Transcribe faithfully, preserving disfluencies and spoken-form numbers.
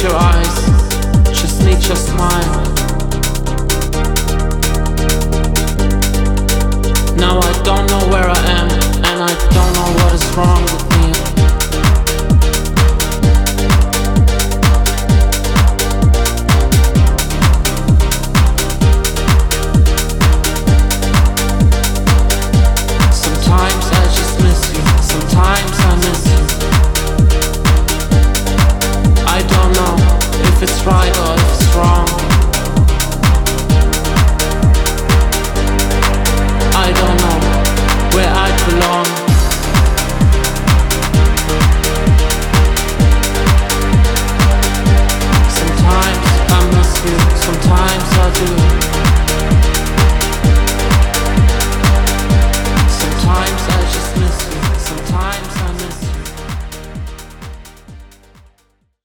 your eyes, just need your smile. Now I don't know where I am, and I don't know what is wrong with